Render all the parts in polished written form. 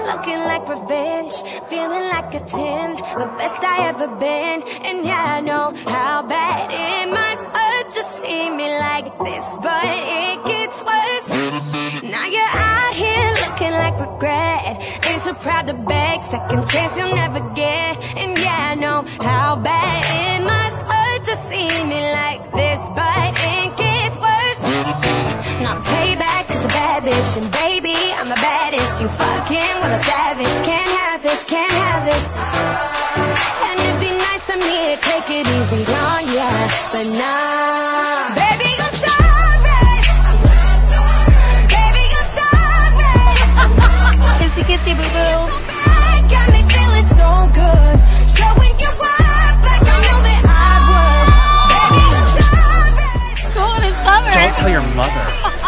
looking like revenge, feeling like a 10, the best I ever been. And yeah, I know how bad it must hurt to see me like this, but it gets worse. Now you're out here looking like regret, ain't too proud to beg, second chance you'll never get. And yeah, I know how bad it must hurt to see me like this, but it gets worse. Now payback is a bad bitch, and baby, I'm the baddest. You fucking with a savage, can't have this, can't have this. And it'd be nice of me to take it easy on ya, but nah, baby, I'm sorry. Baby, I'm sorry. Kissy, kissy, boo boo. Got me feeling so good, showing you up like I know that I would. Baby, I'm sorry. Go on, it's summer. Don't tell your mother.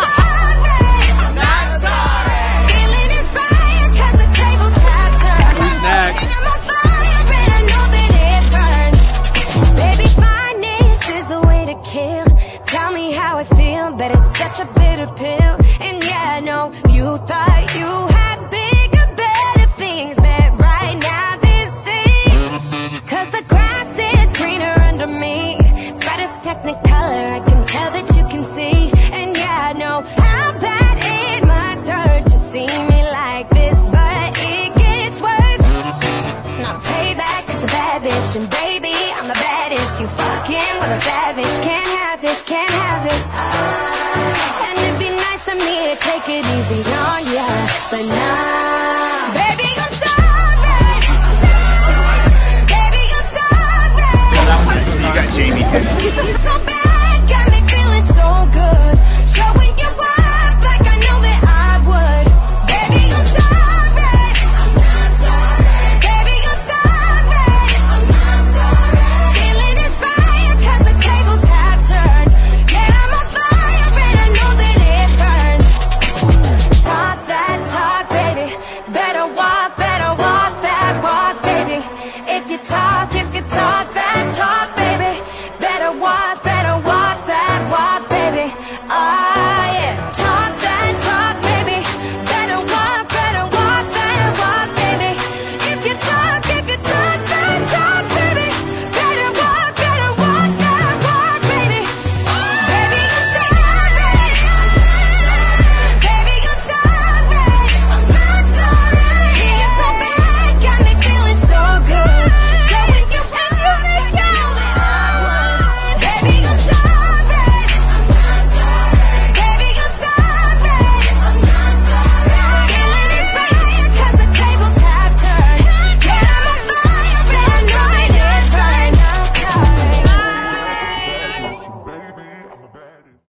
Who's next? Tell me how I feel, but it's such a bitter pill. And yeah, I know you thought you had bigger, better things, but right now this is, 'cause the grass is greener under me. Brightest technicolor, I can tell that you can see. And yeah, I know how bad it must hurt to see me like this, but it gets worse. Now payback is a bad bitch, and baby, I'm the baddest. You fucking with a savage, can't have this, can't have this. And it'd be nice of me to take it easy on ya, but nah, baby, I'm sorry. Baby, I'm sorry. You got Jamie.